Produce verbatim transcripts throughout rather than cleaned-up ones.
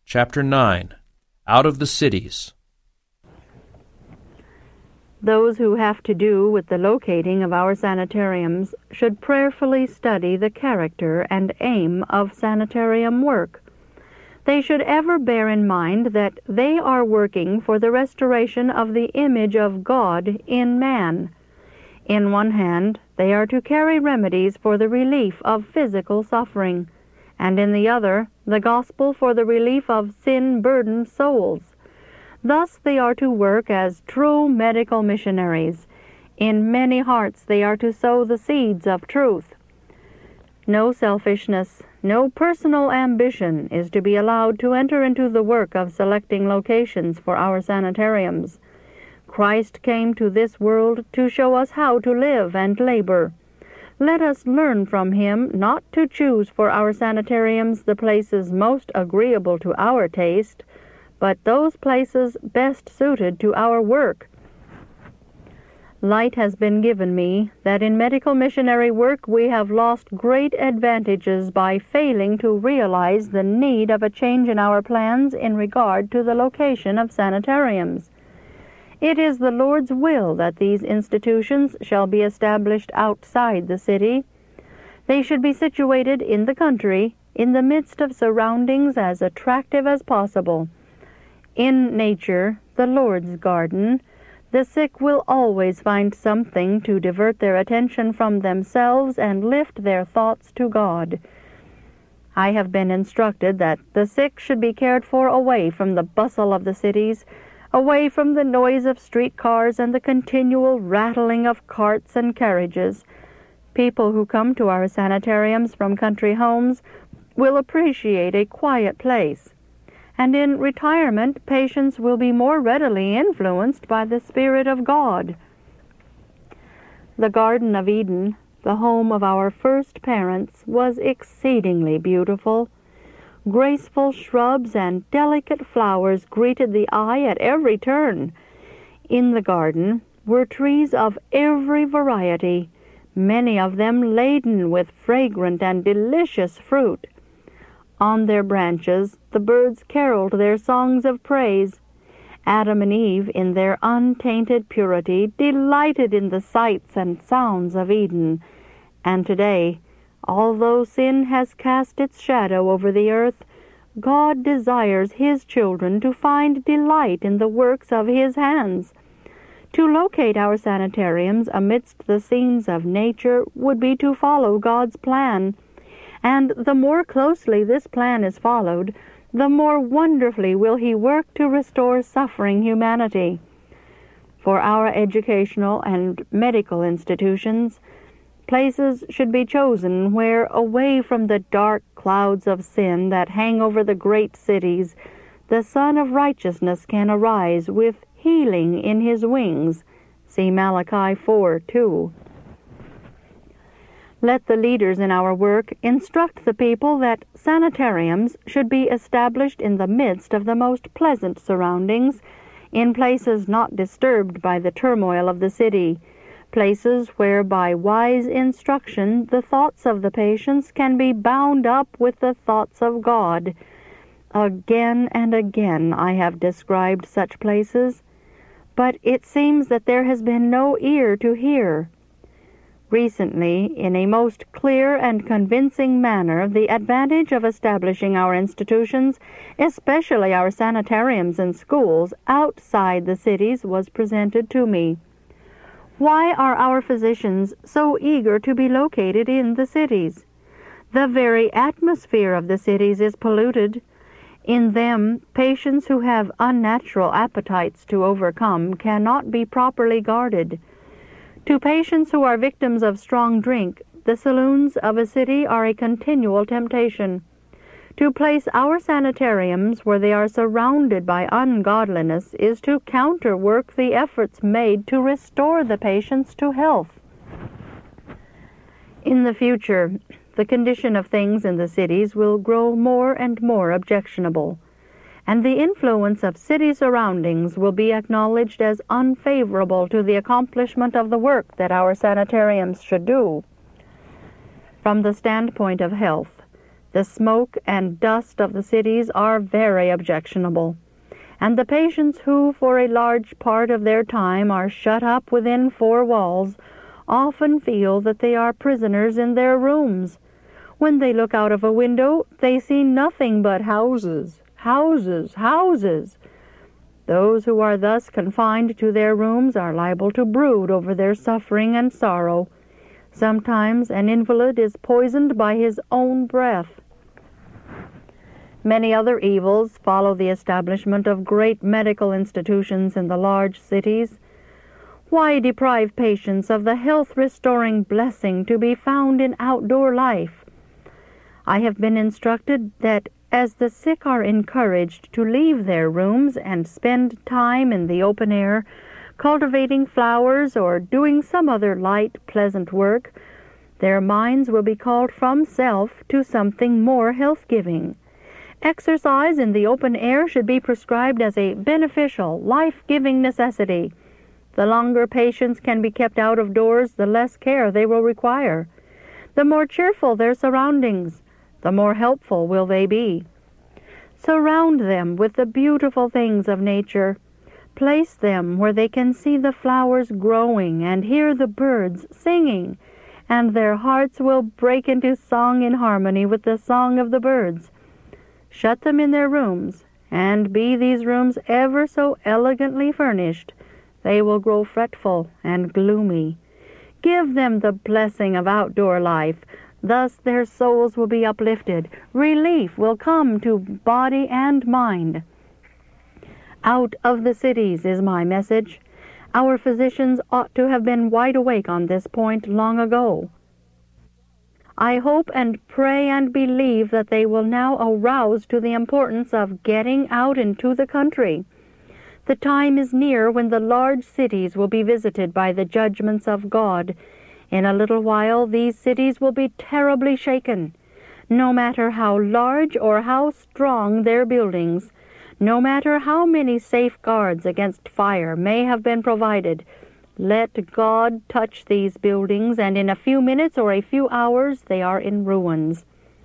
Chapter nine. Out of the Cities. Those who have to do with the locating of our sanitariums should prayerfully study the character and aim of sanitarium work. They should ever bear in mind that they are working for the restoration of the image of God in man. In one hand, they are to carry remedies for the relief of physical suffering, and in the other, the gospel for the relief of sin-burdened souls. Thus they are to work as true medical missionaries. In many hearts they are to sow the seeds of truth. No selfishness, no personal ambition is to be allowed to enter into the work of selecting locations for our sanitariums. Christ came to this world to show us how to live and labor. Let us learn from him not to choose for our sanitariums the places most agreeable to our taste, but those places best suited to our work. Light has been given me that in medical missionary work we have lost great advantages by failing to realize the need of a change in our plans in regard to the location of sanitariums. It is the Lord's will that these institutions shall be established outside the city. They should be situated in the country, in the midst of surroundings as attractive as possible. In nature, the Lord's garden, the sick will always find something to divert their attention from themselves and lift their thoughts to God. I have been instructed that the sick should be cared for away from the bustle of the cities, away from the noise of streetcars and the continual rattling of carts and carriages. People who come to our sanitariums from country homes will appreciate a quiet place, and in retirement patients will be more readily influenced by the Spirit of God. The Garden of Eden, the home of our first parents, was exceedingly beautiful. Graceful shrubs and delicate flowers greeted the eye at every turn. In the garden were trees of every variety, many of them laden with fragrant and delicious fruit. On their branches the birds caroled their songs of praise. Adam and Eve, in their untainted purity, delighted in the sights and sounds of Eden. And today, although sin has cast its shadow over the earth, God desires his children to find delight in the works of his hands. To locate our sanitariums amidst the scenes of nature would be to follow God's plan. And the more closely this plan is followed, the more wonderfully will he work to restore suffering humanity. For our educational and medical institutions, places should be chosen where, away from the dark clouds of sin that hang over the great cities, the Son of Righteousness can arise with healing in his wings. See Malachi four two. Let the leaders in our work instruct the people that sanitariums should be established in the midst of the most pleasant surroundings, in places not disturbed by the turmoil of the city, places where by wise instruction the thoughts of the patients can be bound up with the thoughts of God. Again and again I have described such places, but it seems that there has been no ear to hear. Recently, in a most clear and convincing manner, the advantage of establishing our institutions, especially our sanitariums and schools, outside the cities was presented to me. Why are our physicians so eager to be located in the cities? The very atmosphere of the cities is polluted. In them, patients who have unnatural appetites to overcome cannot be properly guarded. To patients who are victims of strong drink, the saloons of a city are a continual temptation. To place our sanitariums where they are surrounded by ungodliness is to counterwork the efforts made to restore the patients to health. In the future, the condition of things in the cities will grow more and more objectionable, and the influence of city surroundings will be acknowledged as unfavorable to the accomplishment of the work that our sanitariums should do. From the standpoint of health, The smoke and dust of the cities are very objectionable, and the patients who for a large part of their time are shut up within four walls often feel that they are prisoners in their rooms. When they look out of a window, they see nothing but houses, houses, houses. Those who are thus confined to their rooms are liable to brood over their suffering and sorrow. Sometimes an invalid is poisoned by his own breath. Many other evils follow the establishment of great medical institutions in the large cities. Why deprive patients of the health-restoring blessing to be found in outdoor life? I have been instructed that as the sick are encouraged to leave their rooms and spend time in the open air, cultivating flowers or doing some other light, pleasant work, their minds will be called from self to something more health-giving. Exercise in the open air should be prescribed as a beneficial, life-giving necessity. The longer patients can be kept out of doors, the less care they will require. The more cheerful their surroundings, the more helpful will they be. Surround them with the beautiful things of nature. Place them where they can see the flowers growing and hear the birds singing, and their hearts will break into song in harmony with the song of the birds. Shut them in their rooms, and be these rooms ever so elegantly furnished, they will grow fretful and gloomy. Give them the blessing of outdoor life. Thus their souls will be uplifted. Relief will come to body and mind. Out of the cities is my message. Our physicians ought to have been wide awake on this point long ago. I hope and pray and believe that they will now arouse to the importance of getting out into the country. The time is near when the large cities will be visited by the judgments of God. In a little while these cities will be terribly shaken. No matter how large or how strong their buildings, no matter how many safeguards against fire may have been provided, let God touch these buildings, and in a few minutes or a few hours they are in ruins.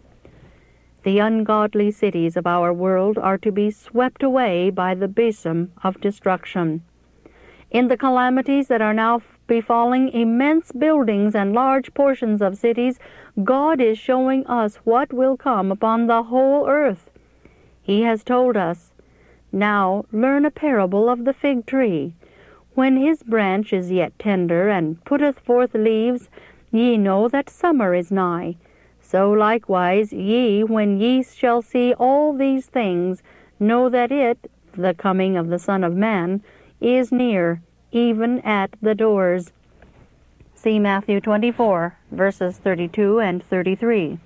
The ungodly cities of our world are to be swept away by the besom of destruction. In the calamities that are now befalling immense buildings and large portions of cities, God is showing us what will come upon the whole earth. He has told us, "Now learn a parable of the fig tree. When his branch is yet tender, and putteth forth leaves, ye know that summer is nigh. So likewise ye, when ye shall see all these things, know that it, the coming of the Son of Man, is near, even at the doors." See Matthew twenty-four, verses thirty-two and thirty-three.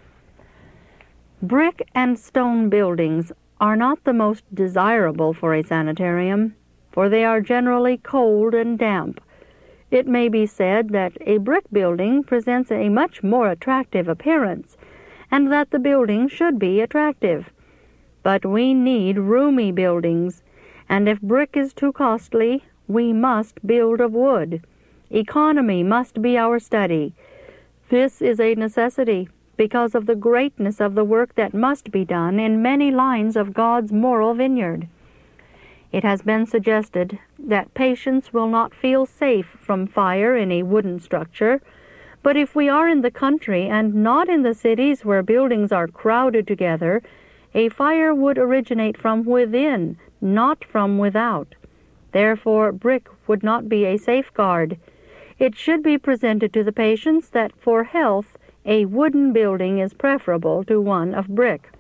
Brick and stone buildings are not the most desirable for a sanitarium, for they are generally cold and damp. It may be said that a brick building presents a much more attractive appearance, and that the building should be attractive. But we need roomy buildings, and if brick is too costly, we must build of wood. Economy must be our study. This is a necessity, because of the greatness of the work that must be done in many lines of God's moral vineyard. It has been suggested that patients will not feel safe from fire in a wooden structure, but if we are in the country and not in the cities where buildings are crowded together, a fire would originate from within, not from without. Therefore, brick would not be a safeguard. It should be presented to the patients that for health a wooden building is preferable to one of brick.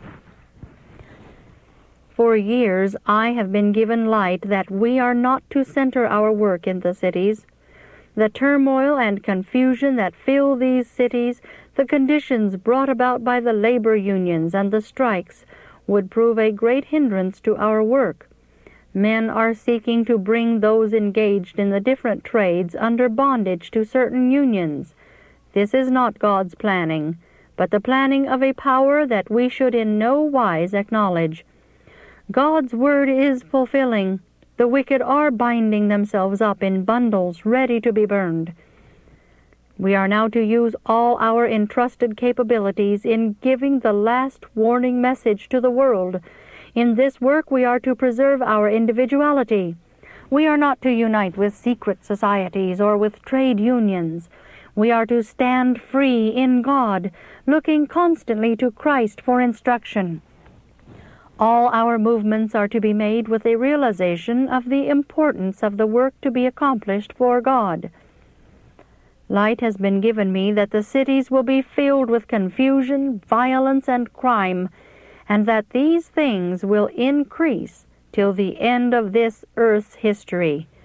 For years I have been given light that we are not to center our work in the cities. The turmoil and confusion that fill these cities, the conditions brought about by the labor unions and the strikes, would prove a great hindrance to our work. Men are seeking to bring those engaged in the different trades under bondage to certain unions. This is not God's planning, but the planning of a power that we should in no wise acknowledge. God's word is fulfilling. The wicked are binding themselves up in bundles ready to be burned. We are now to use all our entrusted capabilities in giving the last warning message to the world. In this work we are to preserve our individuality. We are not to unite with secret societies or with trade unions. We are to stand free in God, looking constantly to Christ for instruction. All our movements are to be made with a realization of the importance of the work to be accomplished for God. Light has been given me that the cities will be filled with confusion, violence, and crime, and that these things will increase till the end of this earth's history.